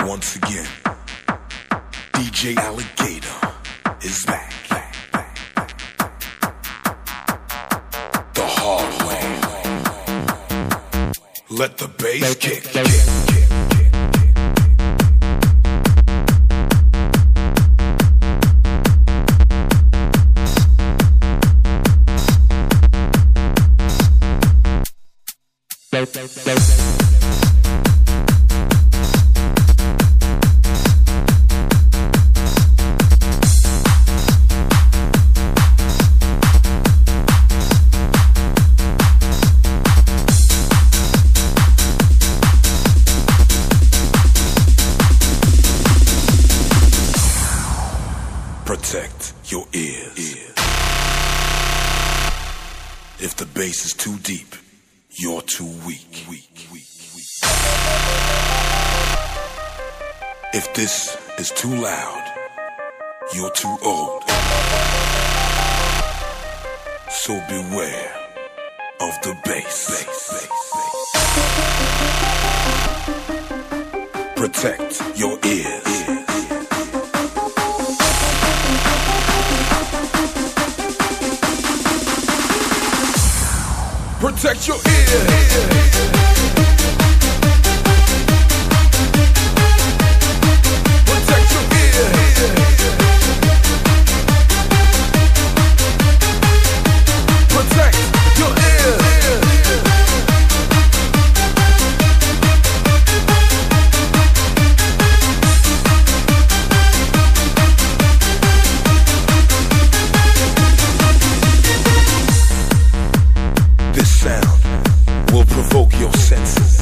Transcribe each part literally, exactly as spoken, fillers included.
Once again, D J Alligator is back. The hard way. Let the bass kick. kick. Protect your ears. If the bass is too deep, you're too weak. weak, weak, weak. If this is too loud, you're too old. So beware of the bass. Protect your ears. Protect your ears. Protect your ears. Protect your ears. This sound will provoke your senses.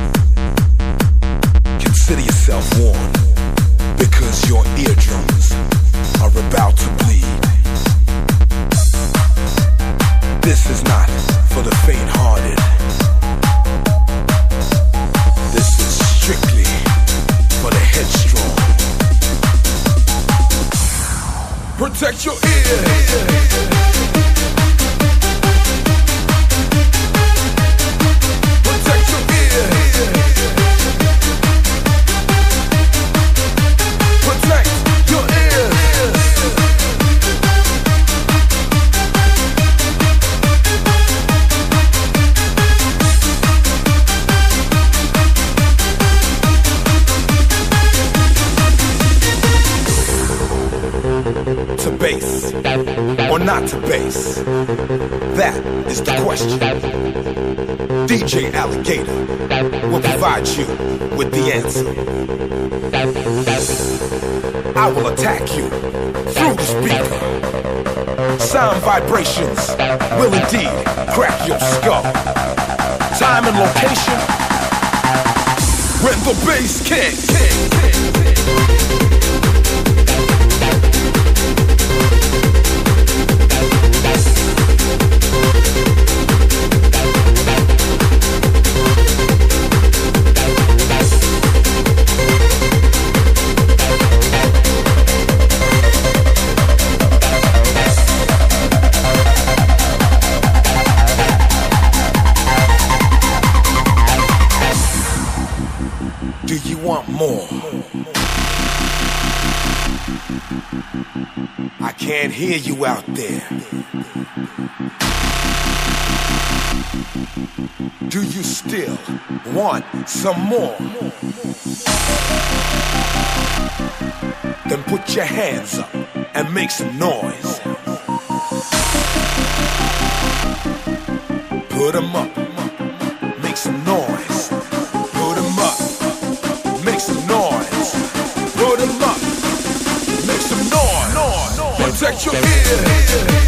Consider yourself warned, because your eardrums are about to bleed. This is not for the faint-hearted. This is strictly for the headstrong. Protect your ears. To bass or not to bass? That is the question. D J Alligator will provide you with the answer. I will attack you through the speaker. Sound vibrations will indeed crack your skull. Time and location when the bass kicks. Do you want more? I can't hear you out there. Do you still want some more? Then put your hands up and make some noise. Put 'em up, make some noise. Put 'em up. Make some noise. Put 'em up. Make some noise. Protect your ears.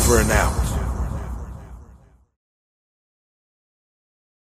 Over and out.